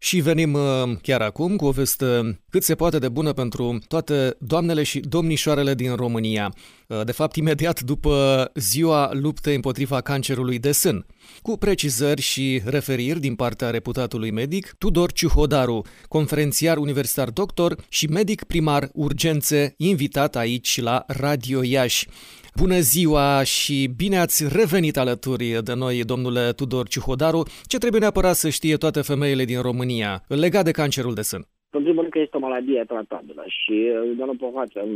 Și venim chiar acum cu o veste cât se poate de bună pentru toate doamnele și domnișoarele din România. De fapt, imediat după ziua luptei împotriva cancerului de sân. Cu precizări și referiri din partea reputatului medic Tudor Ciuhodaru, conferențiar universitar doctor și medic primar urgențe, invitat aici la Radio Iași. Bună ziua și bine ați revenit alături de noi, domnule Tudor Ciuhodaru. Ce trebuie neapărat să știe toate femeile din România legat de cancerul de sân? În primul rând că este o maladie tratabilă și, domnul Povață,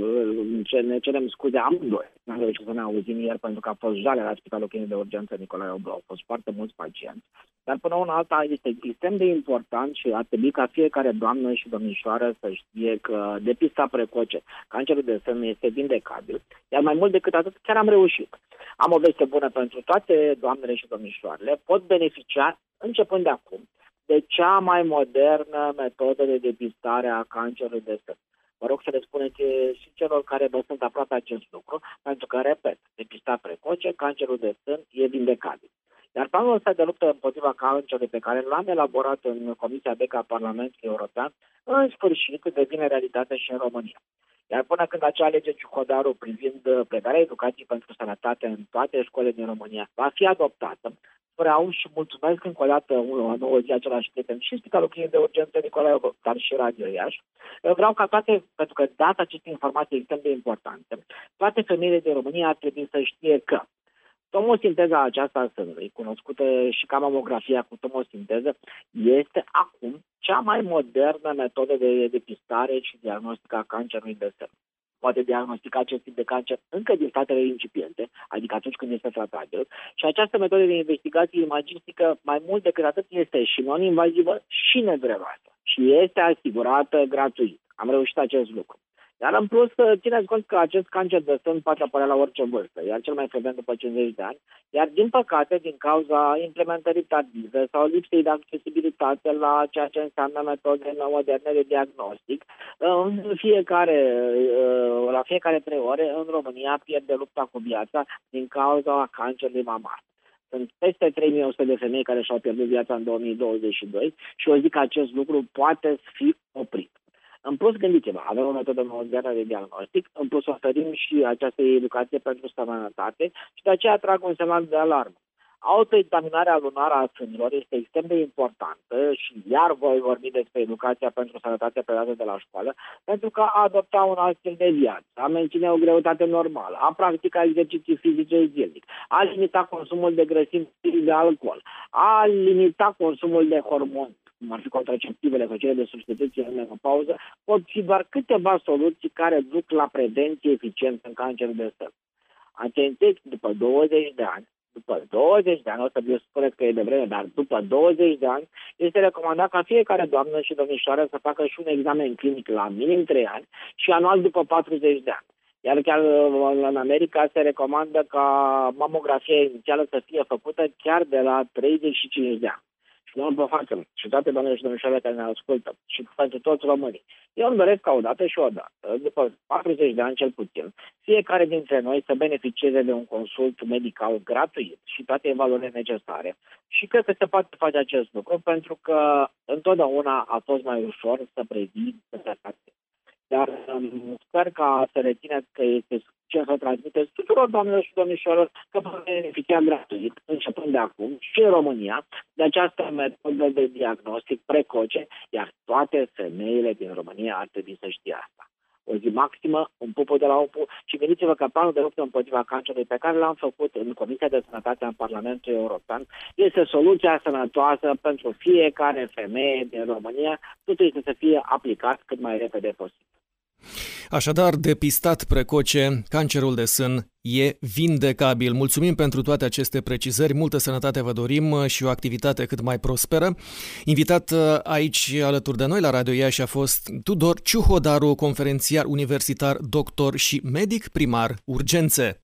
ne cerem scuze amândoi. N-am reușit să ne auzim ieri pentru că a fost jale la Spitalul Clinic de Urgență Nicolae Oblu. Au fost foarte mulți pacienți. Dar până una alta este extrem de important și ar trebui ca fiecare doamnă și domnișoară să știe că depista precoce, cancerul de sân este vindecabil. Iar mai mult decât atât, chiar am reușit. Am o veste bună pentru toate doamnele și domnișoarele. Pot beneficia, începând de acum, de cea mai modernă metodă de depistare a cancerului de sân. Vă rog să le spuneți și celor care vă sunt aproape acest lucru, pentru că, repet, depistat precoce, cancerul de sân e vindecabil. Iar planul ăsta de luptă împotriva cancerului pe care l-am elaborat în Comisia BECA a Parlamentului European, în sfârșit devine realitate și în România. Iar până când acea lege Ciuhodaru privind predarea educației pentru sănătate în toate școlile din România va fi adoptată, vreau și mulțumesc încă o dată o nouă zi același prieten și Spitalul Clinic de Urgență Nicolae Oblu, dar și Radio Iași. Vreau ca toate, pentru că data aceste informații extrem de importante, toate femeile din România ar trebui să știe că tomosinteza aceasta a sânului, cunoscută și ca mamografia cu tomosinteză, este acum cea mai modernă metodă de depistare și diagnostică a cancerului de sân. Poate diagnostica acest tip de cancer încă din statele incipiente, adică atunci când este tratabil, și această metodă de investigație imagistică, mai mult decât atât, este și non-invazivă și nedureroasă și este asigurată gratuit. Am reușit acest lucru. Iar în plus, țineți cont că acest cancer de sân poate apărea la orice vârstă, iar cel mai frecvent după 50 de ani, iar din păcate, din cauza implementării tardive sau lipsei de accesibilitate la ceea ce înseamnă metode moderne de diagnostic, la fiecare 3 ore în România pierde lupta cu viața din cauza cancerului mamar. Sunt peste 3100 de femei care și-au pierdut viața în 2022 și eu zic că acest lucru poate fi oprit. În plus, gândiți-vă, avem o metodă modernă de diagnostic, în plus oferim și această educație pentru sănătate și de aceea trag un semnal de alarmă. Autoexaminarea lunară a sânilor este extrem de importantă și iar voi vorbi despre educația pentru sănătate predată de la școală, pentru că a adopta un alt stil de viață, a menține o greutate normală, a practica exerciții fizice zilnic, a limita consumul de grăsimi și de alcool, a limita consumul de hormoni, cum ar fi contraceptivele sau cele de substituție în menopauză, pot fi doar câteva soluții care duc la prevenție eficientă în cancerul de sân. Atenție, după 20 de ani, o să vă spuneți că e de vreme, dar după 20 de ani este recomandat ca fiecare doamnă și domnișoară să facă și un examen clinic la minim 3 ani și anual după 40 de ani. Iar chiar în America se recomandă ca mamografia inițială să fie făcută chiar de la 35 de ani. Și nu vă facem, și toate doamnele și domnișoarele care ne ascultă, și pentru toți românii. Eu îmi doresc ca o dată și o dată, după 40 de ani cel puțin, fiecare dintre noi să beneficieze de un consult medical gratuit și toate evaluările necesare. Și cred că se poate face acest lucru, pentru că întotdeauna a fost mai ușor să previi sănătate. Dar sper ca să rețineți că este ce să transmiteți tuturor doamnelor și domnișoarelor că pot beneficia gratuit, începând de acum și în România, de această metodă de diagnostic precoce, iar toate femeile din România ar trebui să știe asta. O zi maximă, un pupu de la OPU și gândiți-vă că planul de luptă împotriva cancerului pe care l-am făcut în Comisia de Sănătate a Parlamentului European este soluția sănătoasă pentru fiecare femeie din România, totul este să fie aplicat cât mai repede posibil. Așadar, depistat precoce, cancerul de sân e vindecabil. Mulțumim pentru toate aceste precizări, multă sănătate vă dorim și o activitate cât mai prosperă. Invitat aici alături de noi la Radio Iași a fost Tudor Ciuhodaru, conferențiar universitar, doctor și medic primar urgențe.